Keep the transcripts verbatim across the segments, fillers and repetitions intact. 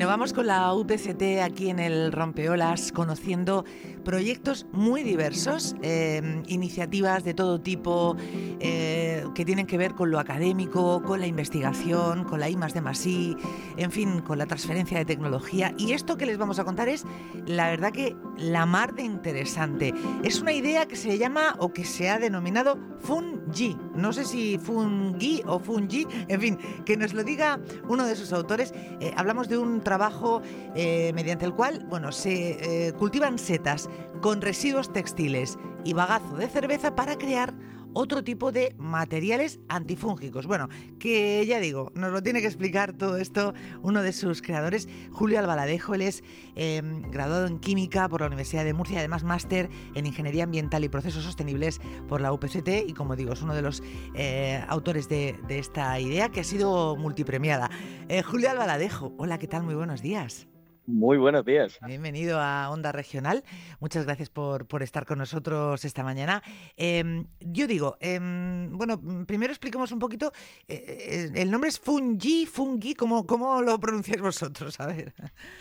Bueno, vamos con la U P C T aquí en el Rompeolas, conociendo proyectos muy diversos, eh, iniciativas de todo tipo eh, que tienen que ver con lo académico, con la investigación, con la I más D más I, en fin, con la transferencia de tecnología. Y esto que les vamos a contar es, la verdad que la mar de interesante. Es una idea que se llama o que se ha denominado Fungi. No sé si Fungi o Fungi, en fin, que nos lo diga uno de sus autores. Eh, hablamos de un trabajo eh, mediante el cual, bueno, se eh, cultivan setas con residuos textiles y bagazo de cerveza para crear otro tipo de materiales antifúngicos. Bueno, que ya digo, nos lo tiene que explicar todo esto uno de sus creadores, Julio Albaladejo. Él es eh, graduado en Química por la Universidad de Murcia, además máster en Ingeniería Ambiental y Procesos Sostenibles por la U P C T y, como digo, es uno de los eh, autores de, de esta idea que ha sido multipremiada. Eh, Julio Albaladejo, hola, ¿qué tal? Muy buenos días. Muy buenos días. Bienvenido a Onda Regional. Muchas gracias por, por estar con nosotros esta mañana. Eh, yo digo, eh, bueno, primero expliquemos un poquito. Eh, el nombre es Fungi, Fungi, ¿cómo, cómo lo pronunciáis vosotros? A ver.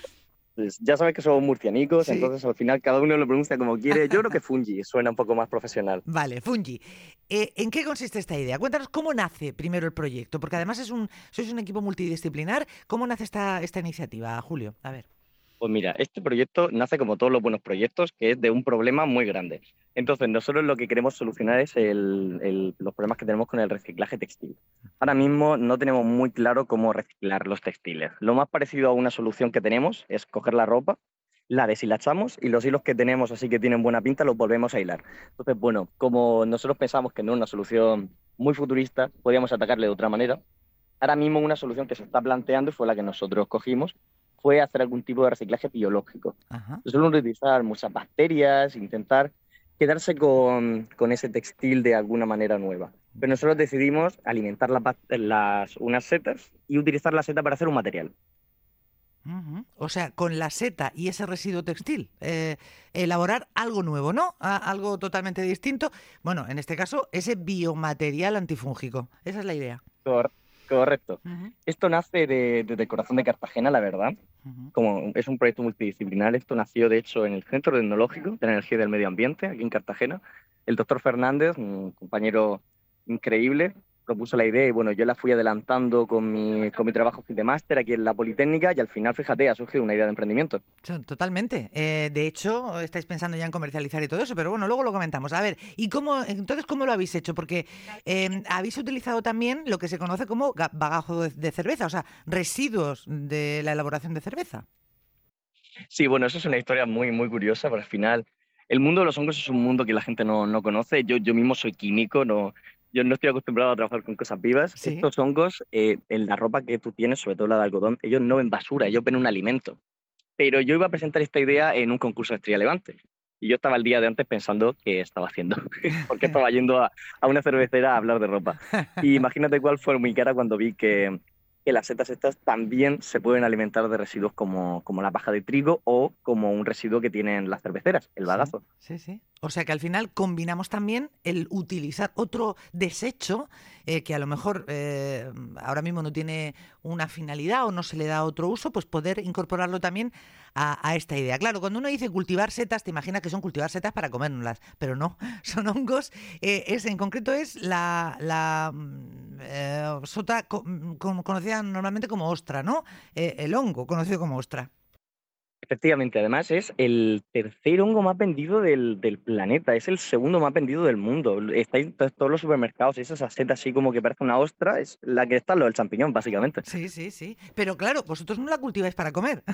Pues ya sabes que somos murcianicos, Sí. entonces al final cada uno lo pronuncia como quiere. Yo creo que Fungi suena un poco más profesional. Vale, Fungi. Eh, ¿En qué consiste esta idea? Cuéntanos cómo nace primero el proyecto, porque además es un, sois un equipo multidisciplinar. ¿Cómo nace esta, esta iniciativa, Julio? A ver. Pues mira, este proyecto nace como todos los buenos proyectos, que es de un problema muy grande. Entonces, nosotros lo que queremos solucionar es el, el, los problemas que tenemos con el reciclaje textil. Ahora mismo no tenemos muy claro cómo reciclar los textiles. Lo más parecido a una solución que tenemos es coger la ropa, la deshilachamos y los hilos que tenemos así que tienen buena pinta los volvemos a hilar. Entonces, bueno, como nosotros pensamos que no es una solución muy futurista, podríamos atacarle de otra manera. Ahora mismo una solución que se está planteando y fue la que nosotros cogimos fue hacer algún tipo de reciclaje biológico. Ajá. Suelen utilizar muchas bacterias, intentar quedarse con, con ese textil de alguna manera nueva. Pero nosotros decidimos alimentar las, las, unas setas y utilizar la seta para hacer un material. Uh-huh. O sea, con la seta y ese residuo textil, eh, elaborar algo nuevo, ¿no? A- algo totalmente distinto. Bueno, en este caso, ese biomaterial antifúngico. Esa es la idea. Cor- correcto. Uh-huh. Esto Esto nace de, de, del corazón de Cartagena, la verdad. uh-huh. Como es un proyecto multidisciplinar, esto nació de hecho en el Centro Tecnológico de la Energía y del Medio Ambiente, aquí en Cartagena. El doctor Fernández, un compañero increíble, propuso la idea y bueno, yo la fui adelantando con mi, con mi trabajo de máster aquí en la Politécnica y al final, fíjate, ha surgido una idea de emprendimiento. So- Totalmente. Eh, de hecho, estáis pensando ya en comercializar y todo eso, pero bueno, luego lo comentamos. A ver, ¿y cómo, entonces cómo lo habéis hecho? Porque eh, habéis utilizado también lo que se conoce como ga- bagazo de, de cerveza, o sea, residuos de la elaboración de cerveza. Sí, bueno, eso es una historia muy, muy curiosa, pero al final el mundo de los hongos es un mundo que la gente no, no conoce. Yo, yo mismo soy químico, no, yo no estoy acostumbrado a trabajar con cosas vivas. Sí. Estos hongos, eh, en la ropa que tú tienes, sobre todo la de algodón, ellos no ven basura, ellos ven un alimento. Pero yo iba a presentar esta idea en un concurso de Estrella Levante. Y yo estaba el día de antes pensando qué estaba haciendo, porque estaba yendo a, a una cervecera a hablar de ropa. Y imagínate cuál fue mi cara cuando vi que, que las setas estas también se pueden alimentar de residuos como, como la paja de trigo o como un residuo que tienen las cerveceras, el Sí, bagazo. sí, sí. O sea que al final combinamos también el utilizar otro desecho eh, que a lo mejor eh, ahora mismo no tiene una finalidad o no se le da otro uso, pues poder incorporarlo también a, a esta idea. Claro, cuando uno dice cultivar setas, te imaginas que son cultivar setas para comérnoslas, pero no, son hongos. Eh, es, en concreto es la, la mm, eh, sota co- mm, con- conocida normalmente como ostra, ¿no? Eh, el hongo conocido como ostra. Efectivamente, además es el tercer hongo más vendido del, del planeta, es el segundo más vendido del mundo. Está en to- todos los supermercados y esa seta así como que parece una ostra, es la que está lo del champiñón, básicamente. Sí, sí, sí. Pero claro, vosotros no la cultiváis para comer.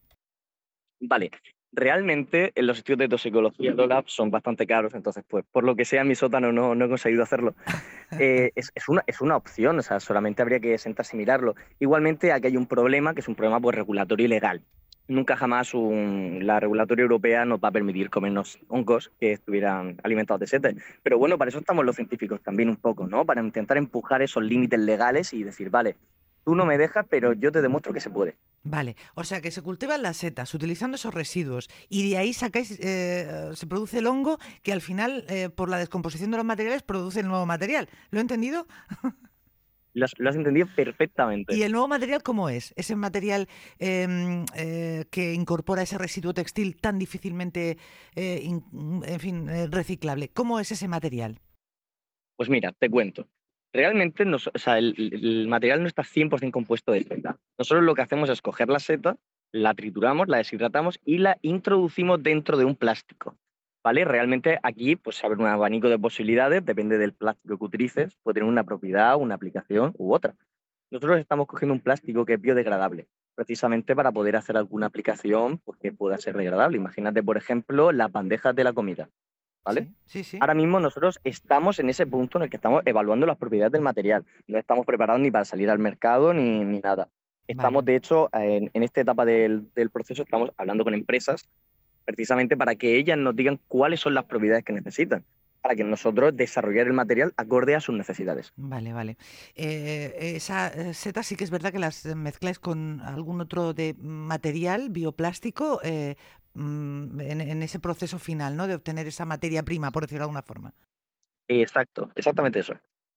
Vale, realmente en los estudios de toxicología DOLAB son bastante caros, entonces pues por lo que sea en mi sótano no, no he conseguido hacerlo. Eh, es, es una, es una opción, o sea, solamente habría que sentarse y mirarlo. Igualmente aquí hay un problema, que es un problema pues, regulatorio y legal. Nunca jamás un- la regulatoria europea nos va a permitir comernos hongos que estuvieran alimentados de seta. Pero bueno, para eso estamos los científicos también un poco, ¿no? Para intentar empujar esos límites legales y decir, vale, tú no me dejas, pero yo te demuestro que se puede. Vale, o sea que se cultivan las setas utilizando esos residuos y de ahí sacáis, eh, se produce el hongo que al final, eh, por la descomposición de los materiales, produce el nuevo material. ¿Lo he entendido? Lo has, lo has entendido perfectamente. ¿Y el nuevo material cómo es? Ese material eh, eh, que incorpora ese residuo textil tan difícilmente, eh, in- en fin, eh, reciclable. ¿Cómo es ese material? Pues mira, te cuento. Realmente nos- o sea, el, el material no está cien por ciento compuesto de seta. Nosotros lo que hacemos es coger la seta, la trituramos, la deshidratamos y la introducimos dentro de un plástico. ¿Vale? Realmente aquí pues se abre un abanico de posibilidades, depende del plástico que utilices, puede tener una propiedad, una aplicación u otra. Nosotros estamos cogiendo un plástico que es biodegradable, precisamente para poder hacer alguna aplicación pues, que pueda ser degradable. Imagínate, por ejemplo, las bandejas de la comida. ¿Vale? Sí, sí, sí. Ahora mismo nosotros estamos en ese punto en el que estamos evaluando las propiedades del material. No estamos preparados ni para salir al mercado ni, ni nada. Estamos, Vale. de hecho, en, en esta etapa del, del proceso, estamos hablando con empresas precisamente para que ellas nos digan cuáles son las propiedades que necesitan, para que nosotros desarrollar el material acorde a sus necesidades. Vale, vale. Eh, esas setas sí que es verdad que las mezcláis con algún otro de material bioplástico eh, mm, en, en ese proceso final, ¿no? De obtener esa materia prima, por decirlo de alguna forma. Exacto, exactamente eso.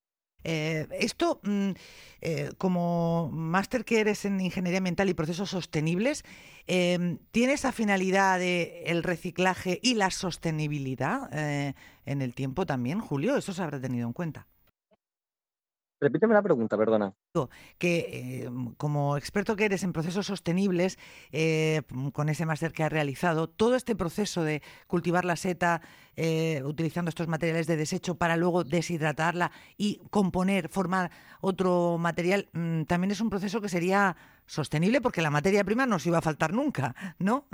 Eh, esto, mm, eh, como máster que eres en ingeniería ambiental y procesos sostenibles, eh, ¿tiene esa finalidad de el reciclaje y la sostenibilidad eh, en el tiempo también, Julio? Eso se habrá tenido en cuenta. Repíteme la pregunta, perdona. Que eh, como experto que eres en procesos sostenibles, eh, con ese máster que has realizado, todo este proceso de cultivar la seta eh, utilizando estos materiales de desecho para luego deshidratarla y componer, formar otro material, mm, también es un proceso que sería sostenible porque la materia prima no se iba a faltar nunca, ¿no?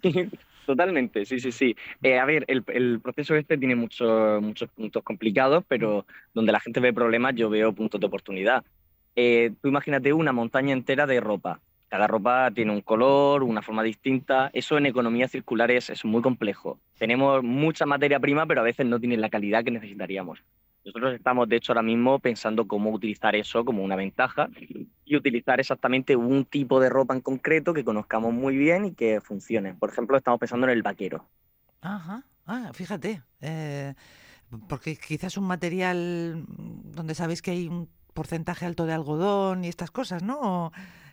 Totalmente, sí, sí, sí. Eh, a ver, el, el proceso este tiene muchos muchos puntos complicados, pero donde la gente ve problemas, yo veo puntos de oportunidad. Eh, tú imagínate una montaña entera de ropa. Cada ropa tiene un color, una forma distinta. Eso en economía circular es, es muy complejo. Tenemos mucha materia prima, pero a veces no tiene la calidad que necesitaríamos. Nosotros estamos, de hecho, ahora mismo pensando cómo utilizar eso como una ventaja y utilizar exactamente un tipo de ropa en concreto que conozcamos muy bien y que funcione. Por ejemplo, estamos pensando en el vaquero. Ajá, ah, fíjate, eh, porque quizás un material mm, donde sabéis que hay un porcentaje alto de algodón y estas cosas, ¿no? O,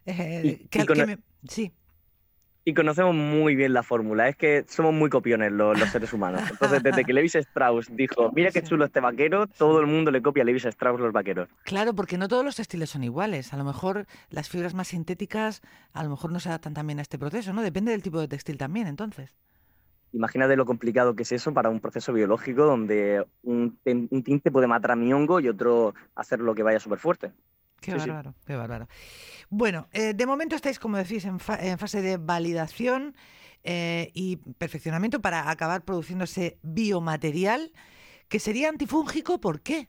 Y, eh, que, y, al- que cono- me... Sí. y conocemos muy bien la fórmula. Es que somos muy copiones los, los seres humanos. Entonces, desde que Levi Strauss dijo, mira qué Sí, chulo este vaquero, sí. todo el mundo le copia a Levi Strauss los vaqueros. Claro, porque no todos los textiles son iguales. A lo mejor las fibras más sintéticas a lo mejor no se adaptan también a este proceso, ¿no? Depende del tipo de textil también, entonces. Imagínate lo complicado que es eso para un proceso biológico donde un, ten- un tinte puede matar a mi hongo y otro hacer lo que vaya súper fuerte. Qué Sí, sí. bárbaro, qué bárbaro. Bueno, eh, de momento estáis, como decís, en, fa- en fase de validación eh, y perfeccionamiento para acabar produciendo ese biomaterial que sería antifúngico. ¿Por qué?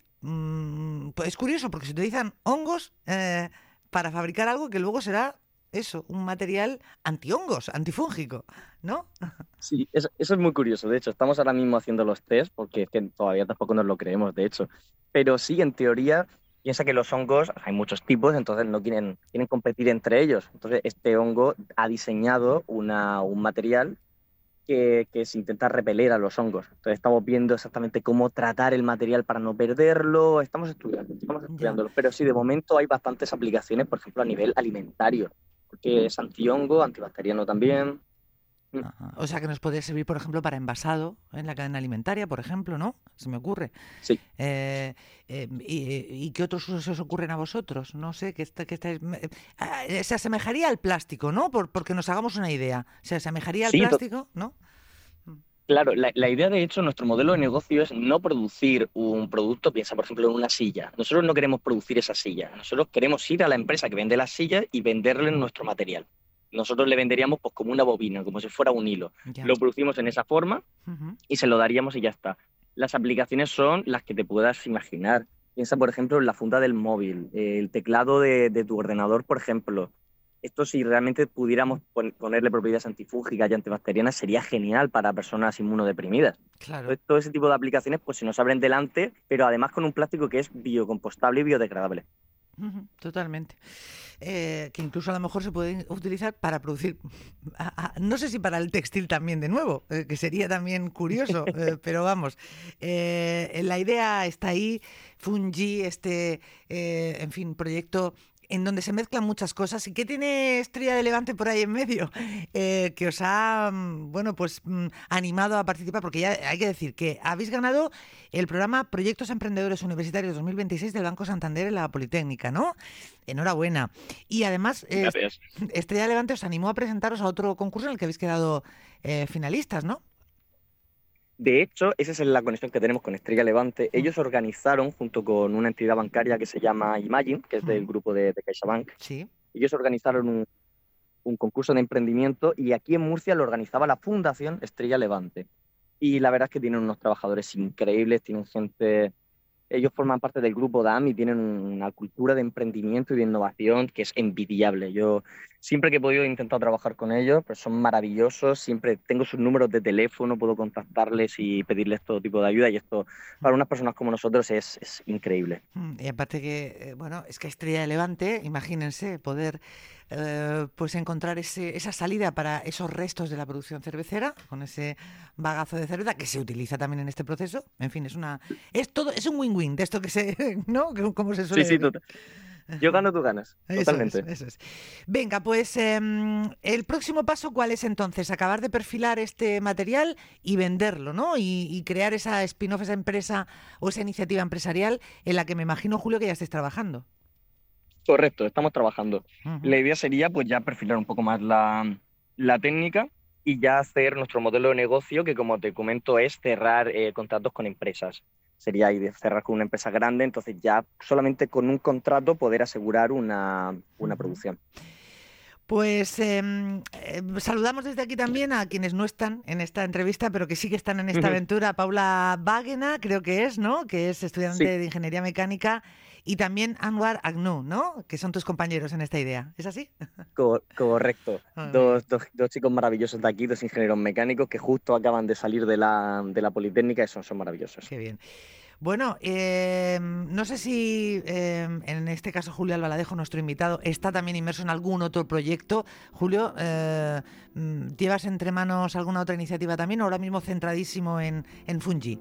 Mm, pues es curioso, porque se utilizan hongos eh, para fabricar algo que luego será eso, un material antihongos, antifúngico, ¿no? Sí, eso, eso es muy curioso. De hecho, estamos ahora mismo haciendo los test porque es que todavía tampoco nos lo creemos, de hecho. Pero sí, en teoría, piensa que los hongos, hay muchos tipos, entonces no quieren, quieren competir entre ellos. Entonces, este hongo ha diseñado una, un material que, que se intenta repeler a los hongos. Entonces, estamos viendo exactamente cómo tratar el material para no perderlo. Estamos estudiando, estamos Ya. estudiándolo. Pero sí, de momento hay bastantes aplicaciones, por ejemplo, a nivel alimentario, porque es antihongo, antibacteriano también. Mm. Ajá. O sea que nos podría servir, por ejemplo, para envasado en la cadena alimentaria, por ejemplo, ¿no? Se me ocurre. Sí. Eh, eh, y, y qué otros usos se os ocurren a vosotros? No sé, que, está, que estáis... eh, ah, eh, se asemejaría al plástico, ¿no? Por, porque nos hagamos una idea. ¿Se asemejaría al Sí, plástico? ¿No? Mm. claro, la, la idea de hecho, nuestro modelo de negocio es no producir un producto, piensa por ejemplo en una silla. Nosotros no queremos producir esa silla, nosotros queremos ir a la empresa que vende la silla y venderle nuestro material. Nosotros le venderíamos pues como una bobina, como si fuera un hilo. Ya. Lo producimos en esa forma Ujú. y se lo daríamos y ya está. Las aplicaciones son las que te puedas imaginar. Piensa, por ejemplo, en la funda del móvil, el teclado de, de tu ordenador, por ejemplo. Esto, si realmente pudiéramos pon- ponerle propiedades antifúngicas y antibacterianas, sería genial para personas inmunodeprimidas. Claro. Entonces, todo ese tipo de aplicaciones pues, se nos abren delante, pero además con un plástico que es biocompostable y biodegradable. Uh-huh, totalmente. Eh, que incluso a lo mejor se puede utilizar para producir, a, a, no sé si para el textil también de nuevo, eh, que sería también curioso, eh, pero vamos, eh, la idea está ahí, Fungi, este, eh, en fin, proyecto en donde se mezclan muchas cosas. ¿Y qué tiene Estrella de Levante por ahí en medio? Eh, que os ha, bueno, pues animado a participar, porque ya hay que decir que habéis ganado el programa Proyectos Emprendedores Universitarios dos mil veintiséis del Banco Santander en la Politécnica, ¿no? Enhorabuena. Y además, eh, Estrella de Levante os animó a presentaros a otro concurso en el que habéis quedado eh, finalistas, ¿no? De hecho, esa es la conexión que tenemos con Estrella Levante. Ellos organizaron, junto con una entidad bancaria que se llama Imagine, que es del grupo de, de CaixaBank, sí. Ellos organizaron un, un concurso de emprendimiento y aquí en Murcia lo organizaba la Fundación Estrella Levante. Y la verdad es que tienen unos trabajadores increíbles, tienen gente... Ellos forman parte del grupo D A M y tienen una cultura de emprendimiento y de innovación que es envidiable. Yo siempre que he podido he intentado trabajar con ellos, pues son maravillosos, siempre tengo sus números de teléfono, puedo contactarles y pedirles todo tipo de ayuda y esto para unas personas como nosotros es, es increíble. Y aparte que, bueno, es que Estrella de Levante, imagínense poder eh, pues encontrar ese, esa salida para esos restos de la producción cervecera, con ese bagazo de cerveza que se utiliza también en este proceso. En fin, es una es todo es un win-win de esto que se, ¿no? Como se suele sí, sí, decir. Total. Yo gano, tú ganas, totalmente. Eso es, eso es. Venga, pues eh, el próximo paso, ¿cuál es entonces? Acabar de perfilar este material y venderlo, ¿no? Y, y crear esa spin-off, esa empresa o esa iniciativa empresarial en la que me imagino, Julio, que ya estés trabajando. Correcto, estamos trabajando. Uh-huh. La idea sería pues ya perfilar un poco más la, la técnica y ya hacer nuestro modelo de negocio, que como te comento es cerrar eh, contratos con empresas. Sería cerrar con una empresa grande, entonces ya solamente con un contrato poder asegurar una, una uh-huh. producción. Pues eh, eh, saludamos desde aquí también a quienes no están en esta entrevista, pero que sí que están en esta uh-huh. aventura. Paula Báguena, creo que es, ¿no? Que es estudiante sí. de Ingeniería Mecánica. Y también Anwar Agnou, ¿no? Que son tus compañeros en esta idea. ¿Es así? Co- correcto. Oh, dos, dos, dos chicos maravillosos de aquí, dos ingenieros mecánicos que justo acaban de salir de la, de la Politécnica y son, son maravillosos. Qué bien. Bueno, eh, no sé si eh, en este caso Julio Albaladejo, nuestro invitado, está también inmerso en algún otro proyecto. Julio, eh, ¿llevas entre manos alguna otra iniciativa también o ahora mismo centradísimo en, en Fungi?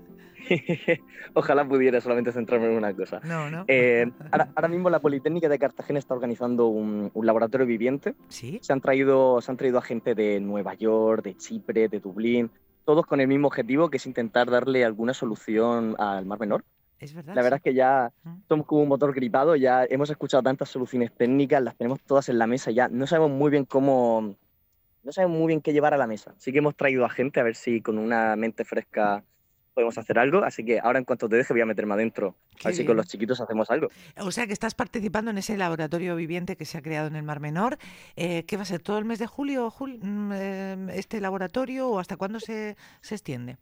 Ojalá pudiera solamente centrarme en una cosa. No, no. Eh, ahora, ahora mismo la Politécnica de Cartagena está organizando un, un laboratorio viviente. ¿Sí? Se han traído, se han traído a gente de Nueva York, de Chipre, de Dublín, todos con el mismo objetivo, que es intentar darle alguna solución al Mar Menor. Es verdad. La verdad sí. es que ya somos como un motor gripado, ya hemos escuchado tantas soluciones técnicas, las tenemos todas en la mesa, ya no sabemos muy bien cómo, no sabemos muy bien qué llevar a la mesa. Sí que hemos traído a gente a ver si con una mente fresca podemos hacer algo, así que ahora en cuanto te deje voy a meterme adentro, a ver si con los chiquitos hacemos algo. O sea que estás participando en ese laboratorio viviente que se ha creado en el Mar Menor. Eh, ¿Qué va a ser? ¿Todo el mes de julio, Jul, eh, este laboratorio o hasta cuándo se, se extiende?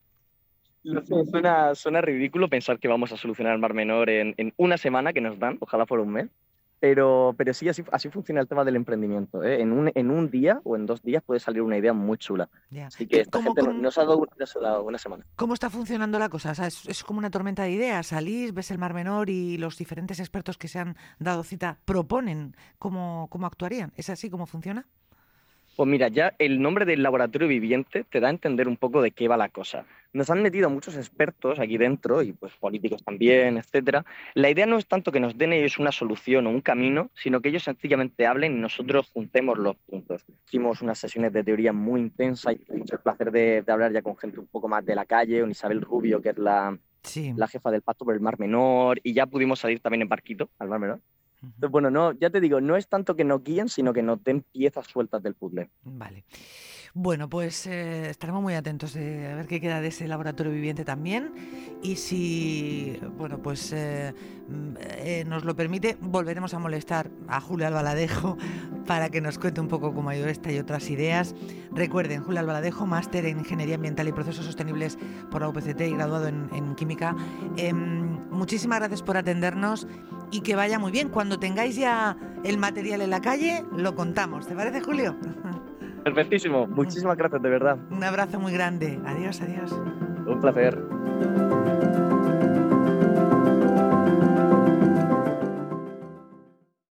Suena, suena ridículo pensar que vamos a solucionar el Mar Menor en, en una semana que nos dan, ojalá fuera un mes. Pero, pero sí, así, así funciona el tema del emprendimiento, ¿eh? En un, en un día o en dos días puede salir una idea muy chula. Ya. Así que esta ¿Cómo, gente cómo, nos ha dado, nos ha dado una semana. ¿Cómo está funcionando la cosa? O sea, es, es como una tormenta de ideas. Salís, ves el Mar Menor y los diferentes expertos que se han dado cita proponen cómo, cómo actuarían. ¿Es así como funciona? Pues mira, ya el nombre del laboratorio viviente te da a entender un poco de qué va la cosa. Nos han metido muchos expertos aquí dentro, y pues políticos también, etcétera. La idea no es tanto que nos den ellos una solución o un camino, sino que ellos sencillamente hablen y nosotros juntemos los puntos. Hicimos unas sesiones de teoría muy intensas y tuvimos el placer de, de hablar ya con gente un poco más de la calle, con Isabel Rubio, que es la, sí. la jefa del Pacto por el Mar Menor, y ya pudimos salir también en barquito al Mar Menor. Entonces, bueno, no, ya te digo, no es tanto que nos guíen, sino que nos den piezas sueltas del puzzle. Vale. Bueno, pues eh, estaremos muy atentos de a ver qué queda de ese laboratorio viviente también y si, bueno, pues eh, eh, nos lo permite, volveremos a molestar a Julio Albaladejo para que nos cuente un poco cómo ha ido esta y otras ideas. Recuerden, Julio Albaladejo, máster en Ingeniería Ambiental y Procesos Sostenibles por la U P C T y graduado en, en Química. Eh, muchísimas gracias por atendernos y que vaya muy bien. Cuando tengáis ya el material en la calle, lo contamos. ¿Te parece, Julio? Perfectísimo. Muchísimas gracias, de verdad. Un abrazo muy grande. Adiós, adiós. Un placer.